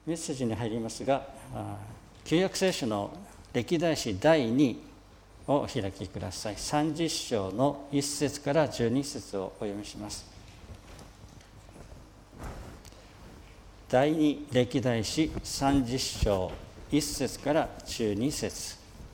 メッセージに入りますが、旧約聖書の歴代史第2をお開きください。30章の1節から12節をお読みします。第2歴代史30章1節から12節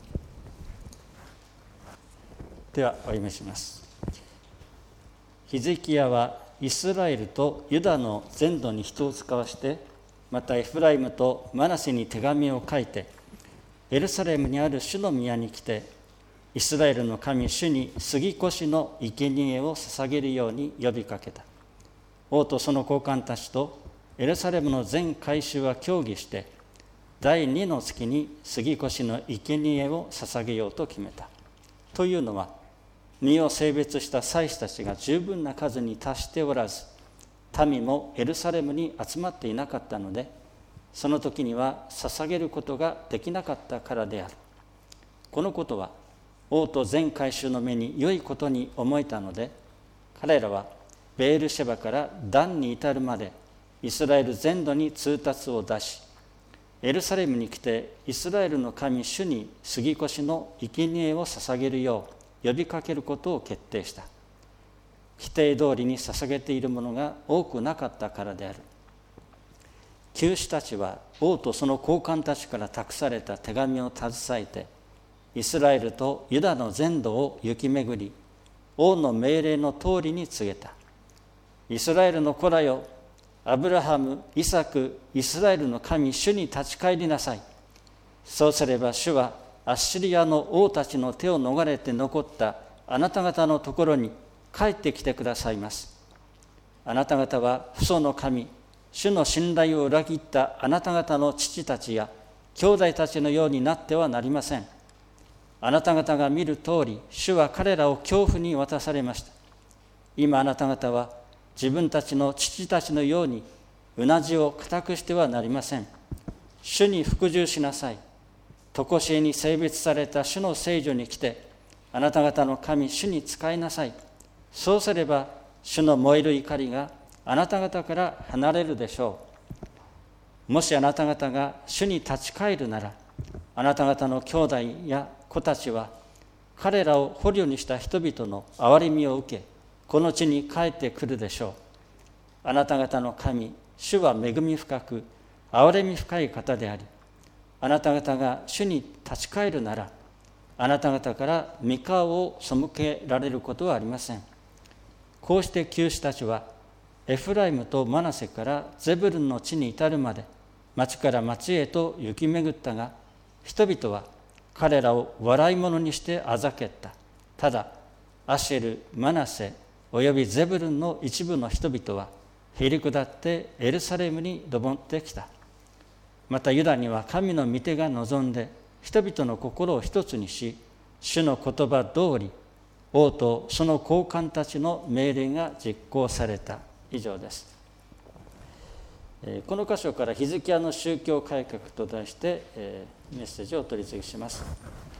ではお読みします。ヒゼキヤはイスラエルとユダの全土に人を使わして、またエフライムとマナセに手紙を書いて、エルサレムにある主の宮に来て、イスラエルの神主に杉越の生贄を捧げるように呼びかけた。王とその高官たちとエルサレムの全会衆は協議して、第2の月に杉越の生贄を捧げようと決めた。というのは、身を性別した祭司たちが十分な数に達しておらず、民もエルサレムに集まっていなかったので、その時には捧げることができなかったからである。このことは王と全会衆の目に良いことに思えたので、彼らはベールシェバからダンに至るまでイスラエル全土に通達を出し、エルサレムに来てイスラエルの神主に杉越の生贄を捧げるよう呼びかけることを決定した。規定通りに捧げているものが多くなかったからである。宮司たちは王とその高官たちから託された手紙を携えて、イスラエルとユダの全土を行き巡り、王の命令の通りに告げた。イスラエルの子らよ、アブラハム、イサク、イスラエルの神主に立ち返りなさい。そうすれば主はアッシリアの王たちの手を逃れて残ったあなた方のところに帰ってきてくださいます。あなた方は父祖の神、主の信頼を裏切ったあなた方の父たちや兄弟たちのようになってはなりません。あなた方が見る通り、主は彼らを恐怖に渡されました。今あなた方は自分たちの父たちのようにうなじを固くしてはなりません。主に服従しなさい。常しえに性別された主の聖所に来て、あなた方の神主に仕えなさい。そうすれば主の燃える怒りがあなた方から離れるでしょう。もしあなた方が主に立ち返るなら、あなた方の兄弟や子たちは彼らを捕虜にした人々の憐れみを受け、この地に帰ってくるでしょう。あなた方の神主は恵み深く憐れみ深い方であり、あなた方が主に立ち返るなら、あなた方から御顔を背けられることはありません。こうして宮司たちはエフライムとマナセからゼブルンの地に至るまで町から町へと行き巡ったが、人々は彼らを笑い物にしてあざけった。ただアシェル、マナセおよびゼブルンの一部の人々はへり下ってエルサレムに登ってきた。またユダには神の御手が望んで人々の心を一つにし、主の言葉通り王とその高官たちの命令が実行された。以上です。この箇所からヒゼキヤの宗教改革と題してメッセージをお取り次ぎします。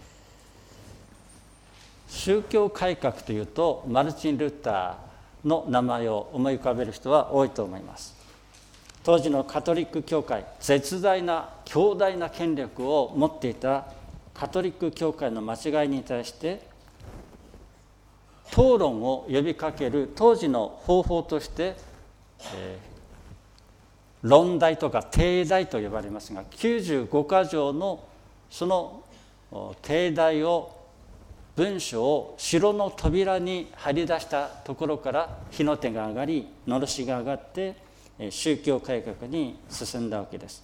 宗教改革というとマルチン・ルターの名前を思い浮かべる人は多いと思います。当時のカトリック教会、絶大な強大な権力を持っていたカトリック教会の間違いに対して討論を呼びかける当時の方法として、論題とか定題と呼ばれますが、95箇条のその定題を文書を城の扉に張り出したところから火の手が上がり、のろしが上がって宗教改革に進んだわけです。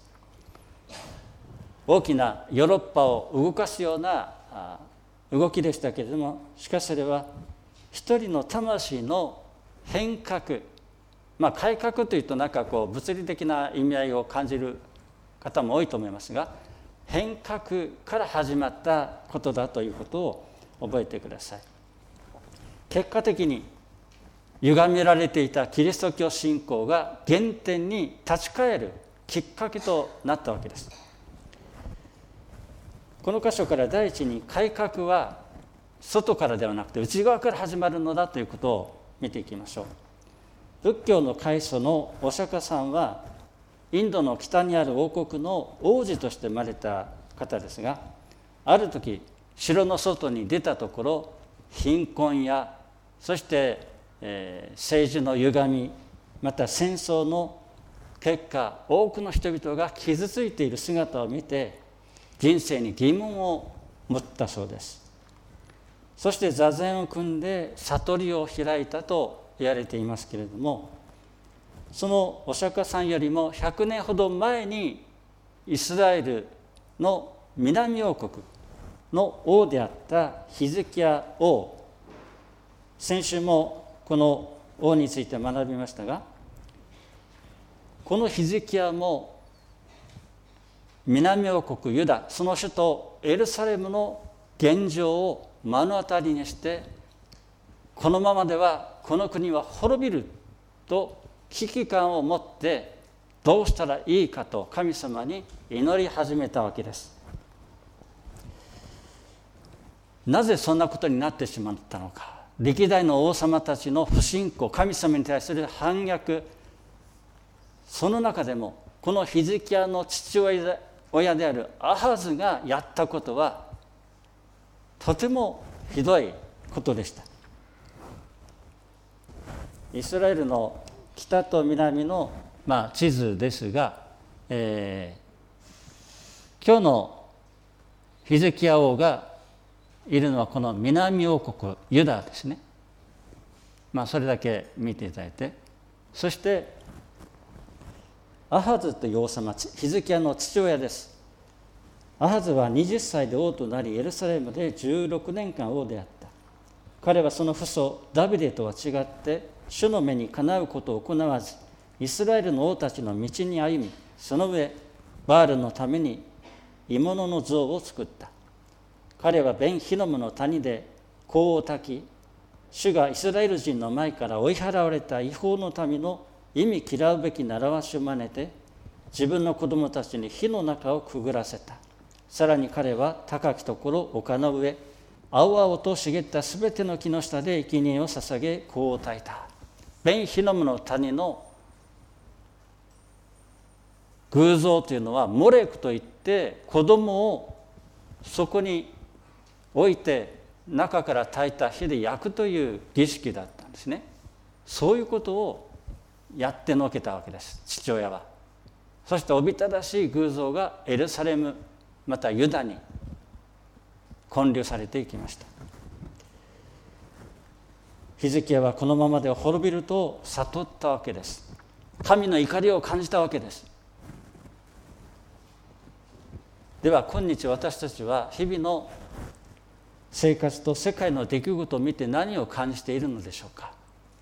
大きなヨーロッパを動かすような動きでしたけれども、しかしそれは一人の魂の変革、改革というと物理的な意味合いを感じる方も多いと思いますが、変革から始まったことだということを覚えてください。結果的に歪められていたキリスト教信仰が原点に立ち返るきっかけとなったわけです。この箇所から第一に改革は外からではなくて内側から始まるのだということを見ていきましょう。仏教の開祖のお釈迦さんはインドの北にある王国の王子として生まれた方ですが、ある時城の外に出たところ、貧困やそして、政治の歪み、また戦争の結果、多くの人々が傷ついている姿を見て人生に疑問を持ったそうです。そして座禅を組んで悟りを開いたと言われていますけれども、そのお釈迦さんよりも100年ほど前にイスラエルの南王国の王であったヒゼキヤ王、先週もこの王について学びましたが、このヒゼキヤも南王国ユダ、その首都エルサレムの現状を目の当たりにして、このままではこの国は滅びると危機感を持ってどうしたらいいかと神様に祈り始めたわけです。なぜそんなことになってしまったのか。歴代の王様たちの不信仰、神様に対する反逆、その中でもこのヒゼキヤの父親であるアハズがやったことはとてもひどいことでした。イスラエルの北と南の、地図ですが、今日のヒゼキヤ王がいるのはこの南王国ユダですね。それだけ見ていただいて、そしてアハズという王様、ヒゼキヤの父親です。アハズは20歳で王となり、エルサレムで16年間王であった。彼はその父祖ダビデとは違って主の目にかなうことを行わず、イスラエルの王たちの道に歩み、その上バールのために鋳物の像を作った。彼はベンヒノムの谷で香を焚き、主がイスラエル人の前から追い払われた違法の民の忌み嫌うべき習わしを真似て、自分の子供たちに火の中をくぐらせた。さらに彼は高きところ丘の上、青々と茂ったすべての木の下で生贄を捧げ香を焚いた。ベンヒノムの谷の偶像というのはモレクといって、子供をそこに置いて中から焚いた火で焼くという儀式だったんですね。そういうことをやってのけたわけです、父親は。そしておびただしい偶像がエルサレム、またユダに建立されていきました。ヒゼキヤはこのままでは滅びると悟ったわけです。神の怒りを感じたわけです。では今日私たちは日々の生活と世界の出来事を見て何を感じているのでしょうか。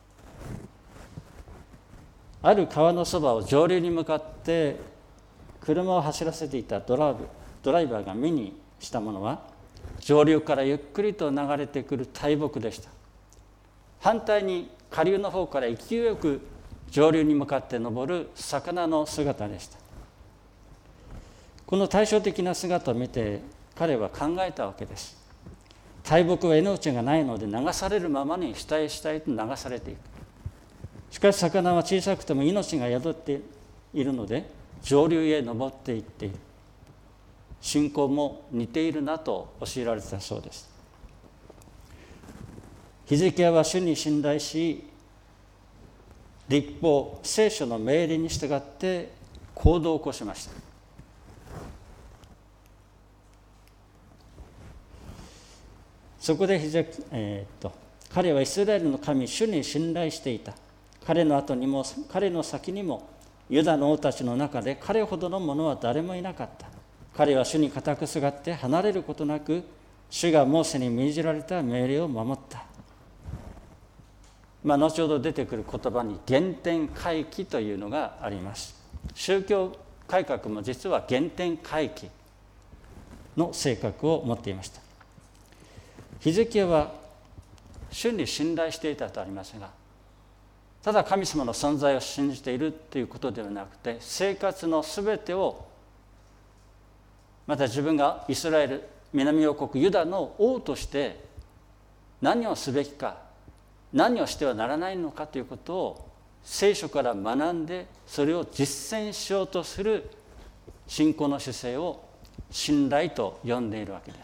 ある川のそばを上流に向かって車を走らせていたドライバーが目にしたものは、上流からゆっくりと流れてくる大木でした。反対に下流の方から勢いよく上流に向かって登る魚の姿でした。この対照的な姿を見て彼は考えたわけです。大木は命がないので流されるままに下へ下へと流されていく。しかし魚は小さくても命が宿っているので上流へ登っていっている。信仰も似ているなと教えられたそうです。ヒゼキヤは主に信頼し、律法、聖書の命令に従って行動を起こしました。そこで彼はイスラエルの神主に信頼していた。彼の後にも彼の先にもユダの王たちの中で彼ほどの者は誰もいなかった。彼は主に固くすがって離れることなく、主がモーセに命じられた命令を守った。後ほど出てくる言葉に原点回帰というのがあります。宗教改革も実は原点回帰の性格を持っていました。ヒゼキヤは主に信頼していたとありますが、ただ神様の存在を信じているということではなくて、生活のすべてを、また自分がイスラエル南王国ユダの王として何をすべきか、何をしてはならないのかということを聖書から学んでそれを実践しようとする信仰の姿勢を信頼と呼んでいるわけです。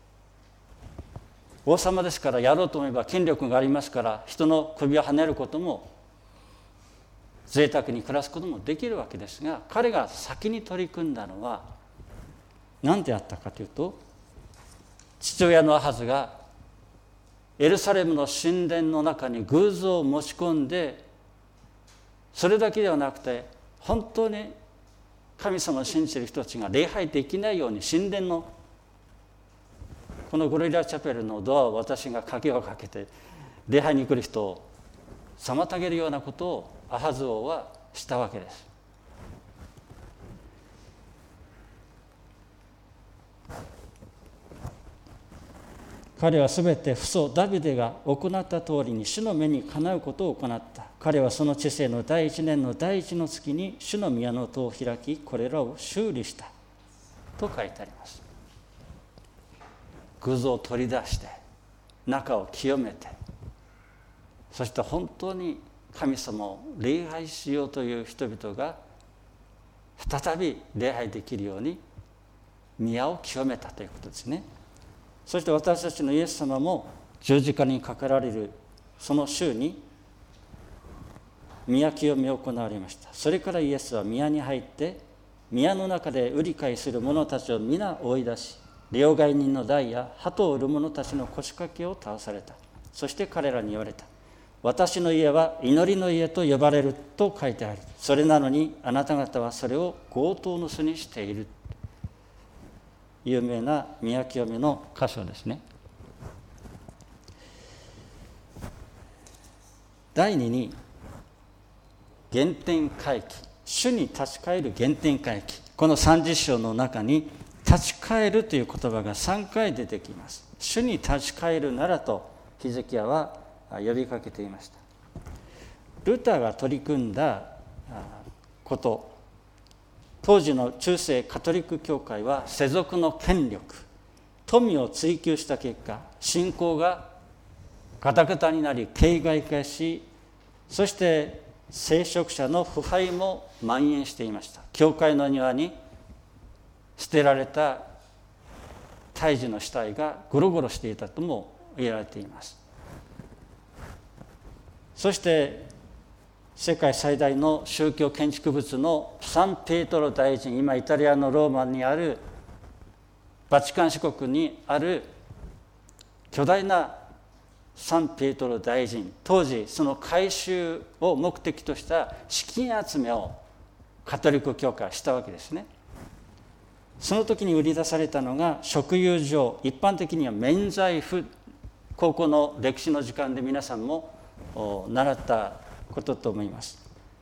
王様ですからやろうと思えば権力がありますから人の首をはねることも贅沢に暮らすこともできるわけですが、彼が先に取り組んだのは何であったかというと、父親のアハズがエルサレムの神殿の中に偶像を持ち込んで、それだけではなくて本当に神様を信じている人たちが礼拝できないように神殿のこのグロリアチャペルのドアを私が鍵をかけて礼拝に来る人を妨げるようなことをアハズ王はしたわけです。彼はすべて父祖ダビデが行った通りに主の目にかなうことを行った。彼はその治世の第一年の第一の月に主の宮の戸を開き、これらを修理したと書いてあります。偶像を取り出して中を清めて、そして本当に神様を礼拝しようという人々が再び礼拝できるように宮を清めたということですね。そして私たちのイエス様も十字架にかかられるその週に宮清めを行われました。それからイエスは宮に入って宮の中で売り買いする者たちを皆追い出し、両替人の代や鳩を売る者たちの腰掛けを倒された。そして彼らに言われた。私の家は祈りの家と呼ばれると書いてある。それなのにあなた方はそれを強盗の巣にしている。有名な宮清めの箇所ですね。第二に原点回帰、主に立ち返る原点回帰。この30章の中に立ち返るという言葉が3回出てきます。主に立ち返るならとヒゼキヤは呼びかけていました。ルターが取り組んだこと、当時の中世カトリック教会は世俗の権力、富を追求した結果、信仰がガタガタになり形骸化し、そして聖職者の腐敗も蔓延していました。教会の庭に捨てられた胎児の死体がゴロゴロしていたとも言われています。そして世界最大の宗教建築物のサンペトロ大神、今イタリアのローマにあるバチカン市国にある巨大なサンペトロ大神、当時その改修を目的とした資金集めをカトリック教会はしたわけですね。その時に売り出されたのが食友情、一般的には免罪符、高校の歴史の時間で皆さんも習ったことと思います。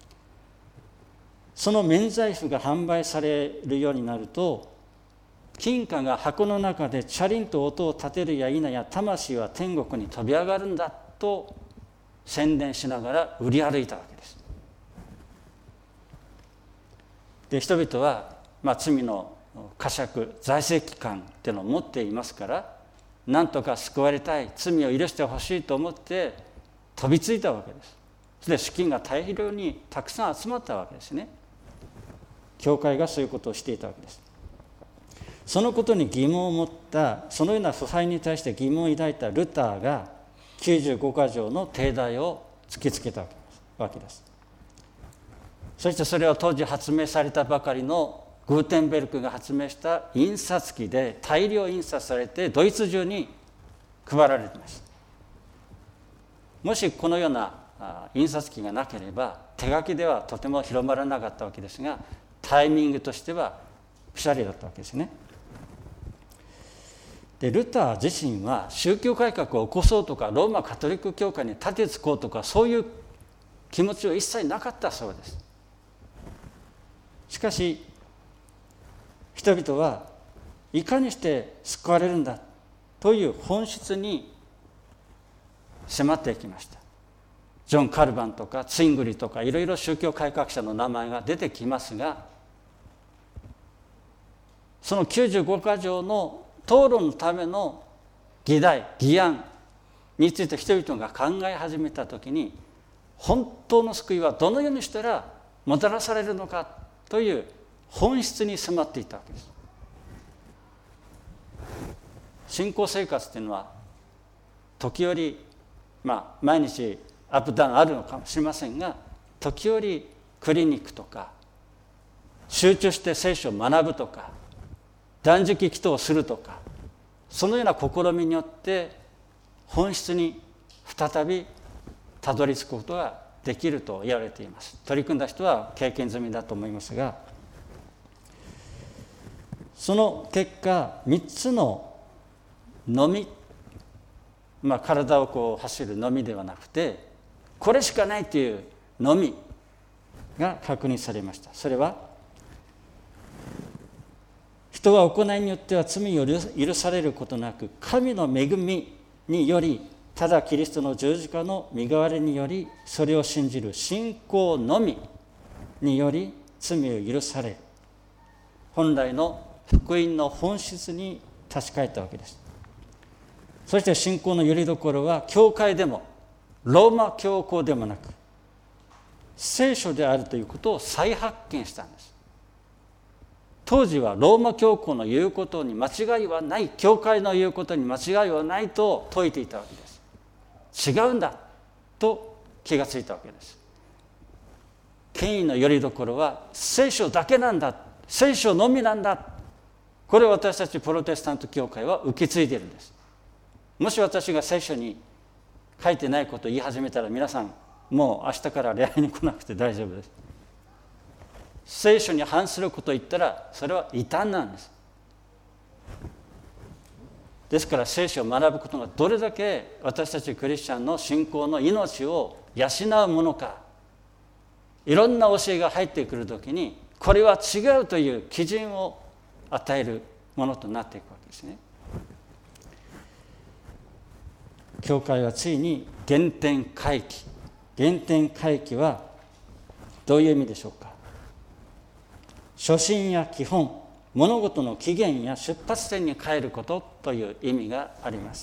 その免罪符が販売されるようになると、金貨が箱の中でチャリンと音を立てるや否や魂は天国に飛び上がるんだと宣伝しながら売り歩いたわけです。で、人々は、罪の呵責、財政機関っていうのを持っていますから、なんとか救われたい、罪を許してほしいと思って飛びついたわけです。それで資金が大量にたくさん集まったわけですね。教会がそういうことをしていたわけです。そのことに疑問を持った、そのような腐敗に対して疑問を抱いたルターが95か条の定題を突きつけたわけです。そしてそれを当時発明されたばかりのグーテンベルクが発明した印刷機で大量印刷されてドイツ中に配られています。もしこのような印刷機がなければ手書きではとても広まらなかったわけですが、タイミングとしてはピシャリだったわけですね。で、ルター自身は宗教改革を起こそうとかローマカトリック教会に立てつこうとかそういう気持ちは一切なかったそうです。しかし人々はいかにして救われるんだという本質に迫っていきました。ジョン・カルバンとかツイングリとかいろいろ宗教改革者の名前が出てきますが、その95か条の討論のための議題、議案について人々が考え始めたときに、 本当の救いはどのようにしたらもたらされるのかという本質に迫っていたわけです。信仰生活というのは時折、毎日アップダウンあるのかもしれませんが、時折クリニックとか集中して聖書を学ぶとか断食祈祷をするとか、そのような試みによって本質に再びたどり着くことができると言われています。取り組んだ人は経験済みだと思いますが、その結果3つののみ、体を走るのみではなくて、これしかないというのみが確認されました。それは、人は行いによっては罪を許されることなく、神の恵みにより、ただキリストの十字架の身代わりにより、それを信じる信仰のみにより罪を許される、本来の福音の本質に立ち返ったわけです。そして信仰のよりどころは、教会でもローマ教皇でもなく聖書であるということを再発見したんです。当時はローマ教皇の言うことに間違いはない、教会の言うことに間違いはないと説いていたわけです。違うんだと気がついたわけです。権威のよりどころは聖書だけなんだ、聖書のみなんだ、これを私たちプロテスタント教会は受け継いでいるんです。もし私が聖書に書いてないことを言い始めたら、皆さんもう明日から礼拝に来なくて大丈夫です。聖書に反することを言ったら、それは異端なんです。ですから聖書を学ぶことがどれだけ私たちクリスチャンの信仰の命を養うものか、いろんな教えが入ってくるときに、これは違うという基準を与えるものとなっていくわけですね。教会はついに原点回帰。原点回帰はどういう意味でしょうか。初心や基本、物事の起源や出発点に帰ることという意味があります。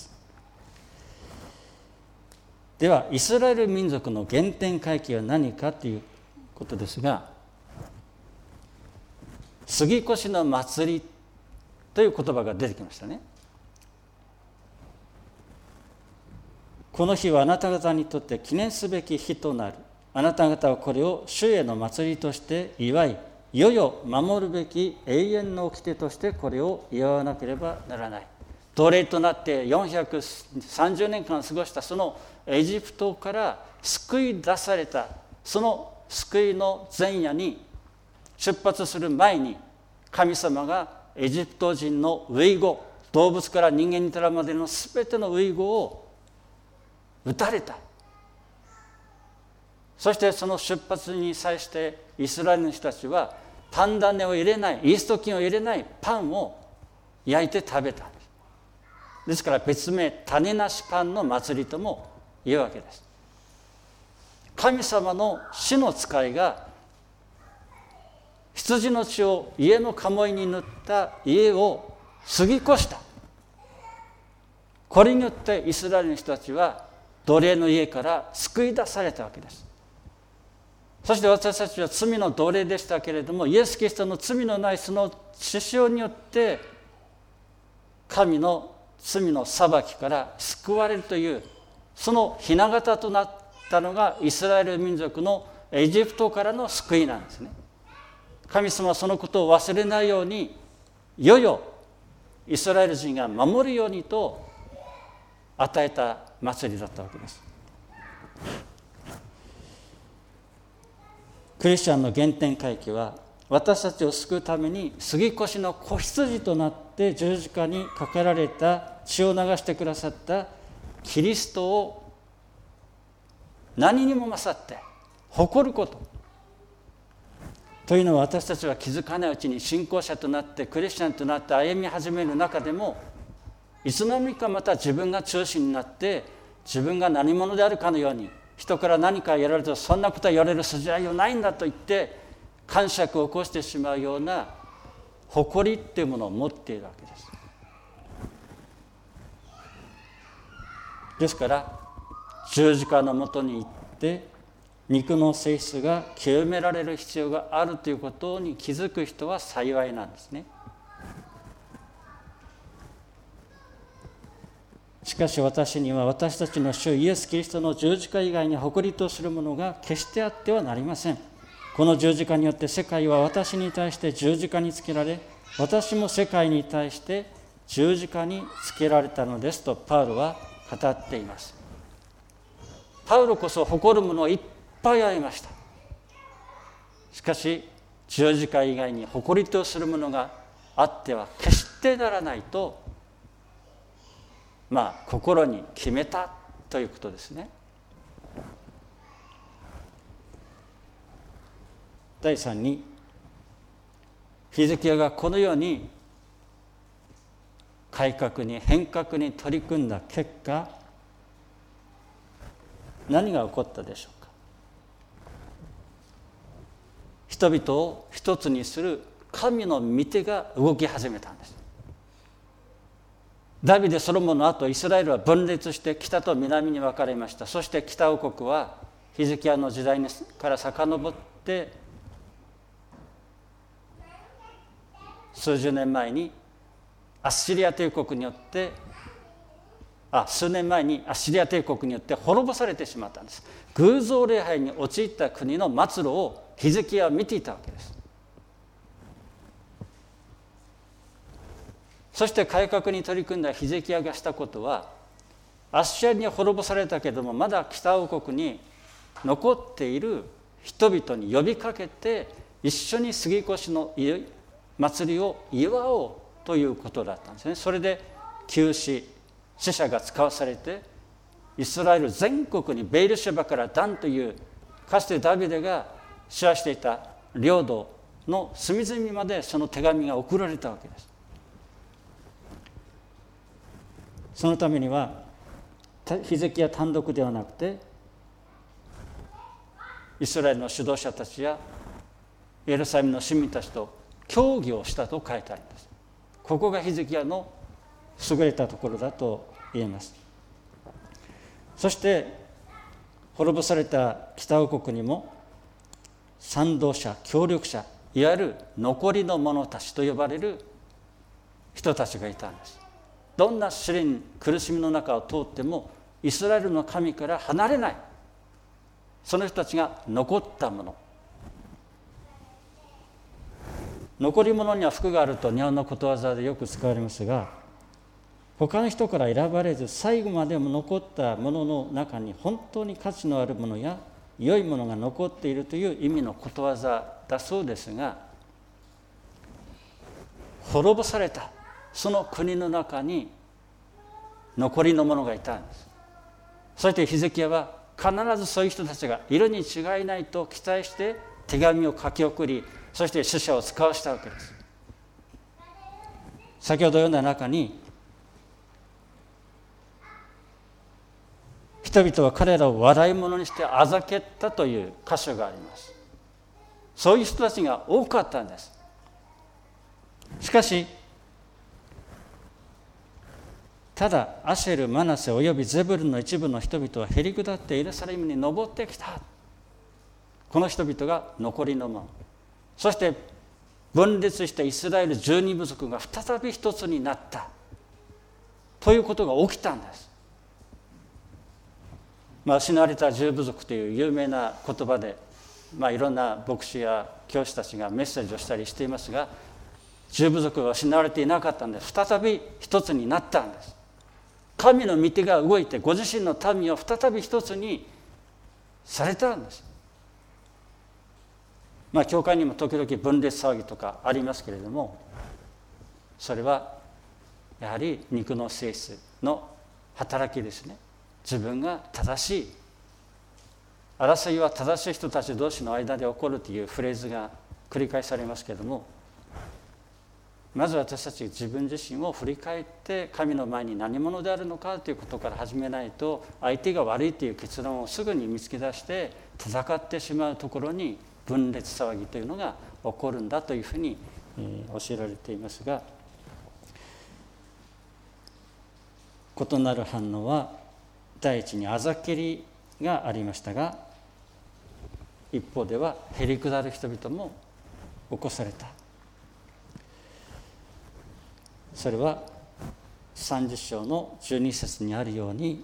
ではイスラエル民族の原点回帰は何かということですが、杉越の祭りという言葉が出てきましたね。この日はあなた方にとって記念すべき日となる。あなた方はこれを主への祭りとして祝い、いよいよ守るべき永遠の掟としてこれを祝わなければならない。奴隷となって430年間過ごしたそのエジプトから救い出された、その救いの前夜に出発する前に、神様がエジプト人の遺語、動物から人間に至るまでのすべての遺語を打たれた。そしてその出発に際してイスラエルの人たちはパン種を入れない、イースト菌を入れないパンを焼いて食べた。ですから別名種なしパンの祭りとも言うわけです。神様の死の使いが羊の血を家の鴨居に塗った家を過ぎ越した。これによってイスラエルの人たちは奴隷の家から救い出されたわけです。そして私たちは罪の奴隷でしたけれども、イエス・キリストの罪のないその血潮によって神の罪の裁きから救われるという、その雛形となったのがイスラエル民族のエジプトからの救いなんですね。神様はそのことを忘れないように、いよいよイスラエル人が守るようにと与えた祭りだったわけです。クリスチャンの原点回帰は、私たちを救うために杉越の子羊となって十字架にかけられた、血を流してくださったキリストを何にも勝って誇ることというのは、私たちは気づかないうちに信仰者となってクリスチャンとなって歩み始める中でも、いつの間にかまた自分が中心になって、自分が何者であるかのように、人から何かやられると、そんなことは言われる筋合いはないんだと言って癇癪を起こしてしまうような誇りっていうものを持っているわけです。ですから十字架のもとに行って肉の性質が清められる必要があるということに気づく人は幸いなんですね。しかし私には私たちの主イエス・キリストの十字架以外に誇りとするものが決してあってはなりません。この十字架によって世界は私に対して十字架につけられ、私も世界に対して十字架につけられたのですとパウロは語っています。パウロこそ誇るものをいっぱいありました。しかし十字架以外に誇りとするものがあっては決してならないと心に決めたということですね。第3に、ヒゼキヤがこのように改革に変革に取り組んだ結果、何が起こったでしょうか。人々を一つにする神の御手が動き始めたんです。ダビデ・ソロモンの後、イスラエルは分裂して北と南に分かれました。そして北王国はヒゼキヤの時代から遡って数年前にアッシリア帝国によって滅ぼされてしまったんです。偶像礼拝に陥った国の末路をヒゼキヤは見ていたわけです。そして改革に取り組んだヒゼキヤがしたことは、アッシリアに滅ぼされたけれどもまだ北王国に残っている人々に呼びかけて、一緒に杉越の祭りを祝おうということだったんですね。それで死者が使わされて、イスラエル全国にベイルシェバからダンというかつてダビデが支配していた領土の隅々までその手紙が送られたわけです。そのためにはヒゼキヤ単独ではなくて、イスラエルの指導者たちやエルサレムの市民たちと協議をしたと書いてあります。ここがヒゼキヤの優れたところだと言えます。そして滅ぼされた北王国にも賛同者、協力者、いわゆる残りの者たちと呼ばれる人たちがいたんです。どんな試練、苦しみの中を通ってもイスラエルの神から離れない、その人たちが残ったもの。残り物には福があると日本のことわざでよく使われますが、他の人から選ばれず最後までも残ったものの中に本当に価値のあるものや良いものが残っているという意味のことわざだそうですが、滅ぼされたその国の中に残りの者がいたんです。そしてヒゼキヤは必ずそういう人たちがいるに違いないと期待して手紙を書き送り、そして死者を使わしたわけです。先ほど読んだ中に、人々は彼らを笑い物にしてあざけったという箇所があります。そういう人たちが多かったんです。しかし、ただアシェル、マナセおよびゼブルンの一部の人々はへりくだってエルサレムに登ってきた。この人々が残りのもの。そして分裂したイスラエル12部族が再び一つになったということが起きたんです。失われた10部族という有名な言葉で、いろんな牧師や教師たちがメッセージをしたりしていますが、10部族が失われていなかったんです。再び一つになったんです。神の御手が動いてご自身の民を再び一つにされたんです。教会にも時々分裂騒ぎとかありますけれども、それはやはり肉の性質の働きですね。自分が正しい、争いは正しい人たち同士の間で起こるというフレーズが繰り返されますけれども、まず私たち自分自身を振り返って神の前に何者であるのかということから始めないと、相手が悪いという結論をすぐに見つけ出して戦ってしまうところに分裂騒ぎというのが起こるんだというふうに教えられていますが、異なる反応は第一にあざけりがありましたが、 一方ではへりくだる人々も起こされた。それは30章の12節にあるように、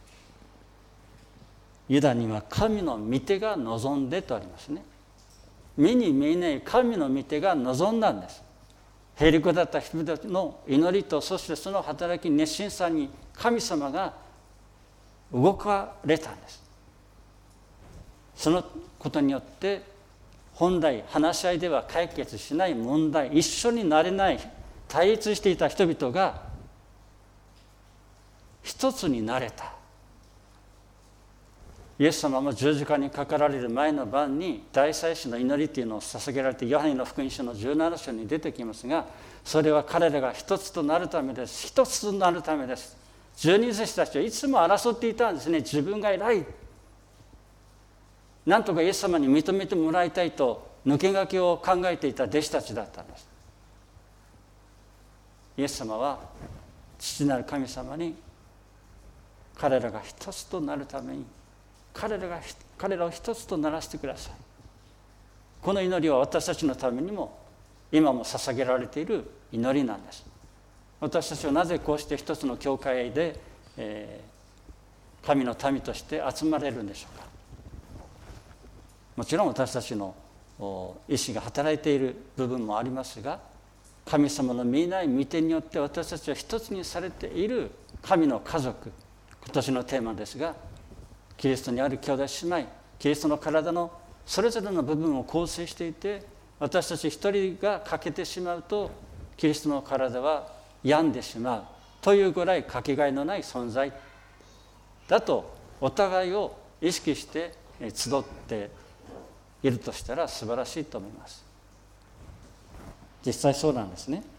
ユダには神の御手が望んでとありますね。目に見えない神の御手が望んだんです。へりくだった人々の祈りと、そしてその働き、熱心さに神様が動かれたんです。そのことによって本来話し合いでは解決しない問題、一緒になれない対立していた人々が一つになれた。イエス様も十字架にかかられる前の晩に大祭司の祈りというのを捧げられて、ヨハネの福音書の17章に出てきますが、それは彼らが一つとなるためです。一つとなるためです。十二弟子たちはいつも争っていたんですね。自分が偉い、なんとかイエス様に認めてもらいたいと抜け駆けを考えていた弟子たちだったんです。イエス様は父なる神様に、彼らが一つとなるために彼らを一つとならせてください。この祈りは私たちのためにも今も捧げられている祈りなんです。私たちはなぜこうして一つの教会で、神の民として集まれるんでしょうか。もちろん私たちの意志が働いている部分もありますが、神様の見えない御手によって私たちは一つにされている神の家族。今年のテーマですが、キリストにある兄弟姉妹、キリストの体のそれぞれの部分を構成していて、私たち一人が欠けてしまうとキリストの体は病んでしまうというぐらいかけがえのない存在だと、お互いを意識して集っているとしたら素晴らしいと思います。実際そうなんですね。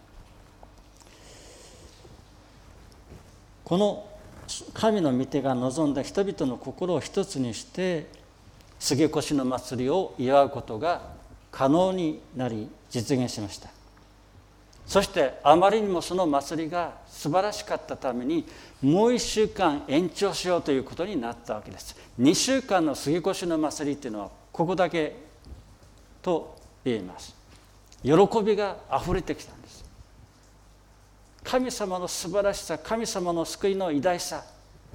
この神の御手が望んだ人々の心を一つにして杉越の祭りを祝うことが可能になり実現しました。そしてあまりにもその祭りが素晴らしかったために、もう1週間延長しようということになったわけです。2週間の杉越の祭りというのはここだけと言えます。喜びがあふれてきたんです。神様の素晴らしさ、神様の救いの偉大さ、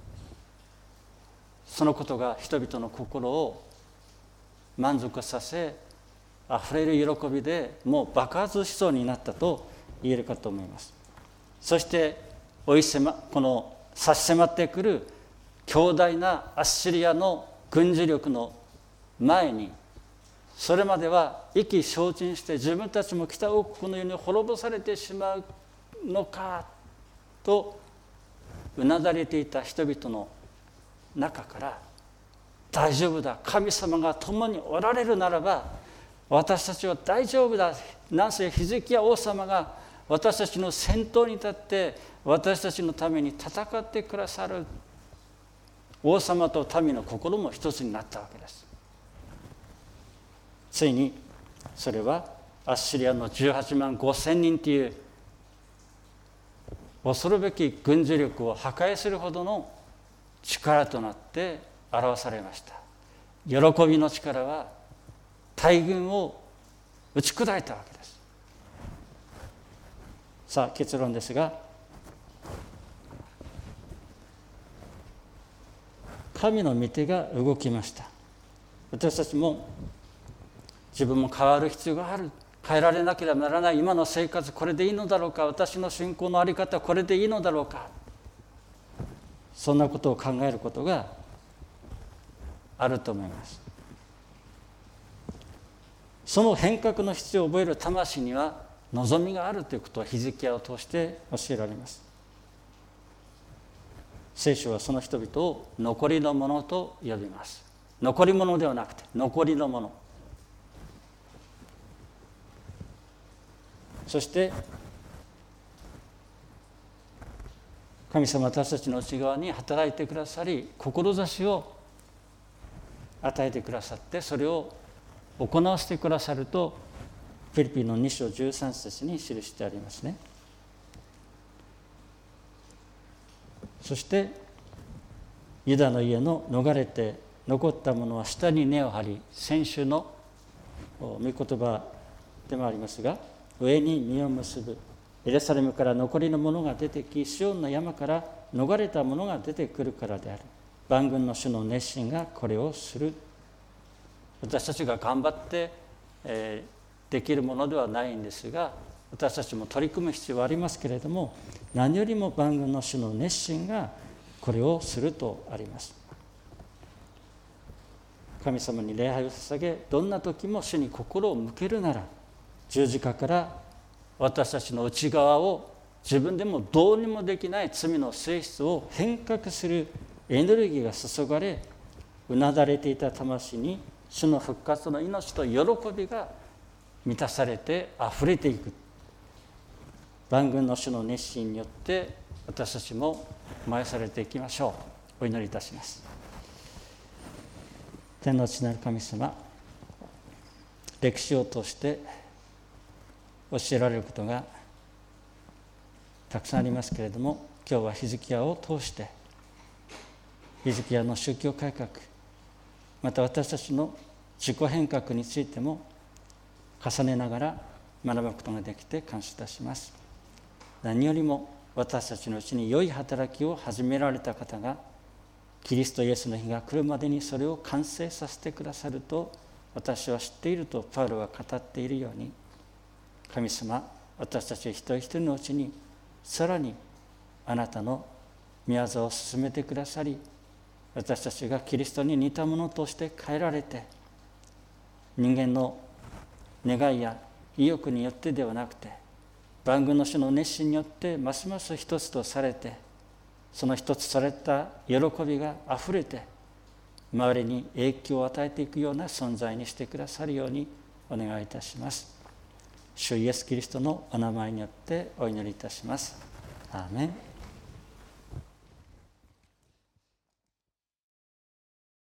そのことが人々の心を満足させ、あふれる喜びでもう爆発しそうになったと言えるかと思います。そしてこの差し迫ってくる強大なアッシリアの軍事力の前に、それまでは意気消沈して自分たちも北王国のように滅ぼされてしまうのかとうなだれていた人々の中から、大丈夫だ、神様が共におられるならば私たちは大丈夫だ、なんせヒゼキヤ王様が私たちの先頭に立って私たちのために戦ってくださる。王様と民の心も一つになったわけです。ついにそれはアッシリアの18万5千人という恐るべき軍事力を破壊するほどの力となって表されました。喜びの力は大軍を打ち砕いたわけです。さあ結論ですが、神の御手が動きました。私たちも自分も変わる必要がある、変えられなければならない、今の生活これでいいのだろうか、私の信仰の在り方これでいいのだろうか、そんなことを考えることがあると思います。その変革の必要を覚える魂には望みがあるということをヒゼキヤを通して教えられます。聖書はその人々を残りのものと呼びます。残り物ではなくて残りのもの。そして神様は私たちの内側に働いてくださり、志を与えてくださって、それを行わせてくださるとフィリピンの2章13節に記してありますね。そしてユダの家の逃れて残ったものは下に根を張り、先週の御言葉でもありますが、上に実を結ぶ。エルサレムから残りのものが出てき、シオンの山から逃れたものが出てくるからである。万軍の主の熱心がこれをする。私たちが頑張って、できるものではないんですが、私たちも取り組む必要はありますけれども、何よりも万軍の主の熱心がこれをするとあります。神様に礼拝を捧げ、どんな時も主に心を向けるなら、十字架から私たちの内側を自分でもどうにもできない罪の性質を変革するエネルギーが注がれ、うなだれていた魂に主の復活の命と喜びが満たされてあふれていく。万軍の主の熱心によって私たちも燃やされていきましょう。お祈りいたします。天の父なる神様、歴史を通して教えられることがたくさんありますけれども、今日はヒズキヤを通してヒズキヤの宗教改革、また私たちの自己変革についても重ねながら学ぶことができて感謝いたします。何よりも私たちのうちに良い働きを始められた方が、キリストイエスの日が来るまでにそれを完成させてくださると私は知っているとパウロは語っているように、神様、私たち一人一人のうちにさらにあなたの御業を進めてくださり、私たちがキリストに似たものとして変えられて、人間の願いや意欲によってではなくて、万軍の主の熱心によってますます一つとされて、その一つされた喜びがあふれて周りに影響を与えていくような存在にしてくださるようにお願いいたします。主イエスキリストのお名前によってお祈りいたします。アーメン。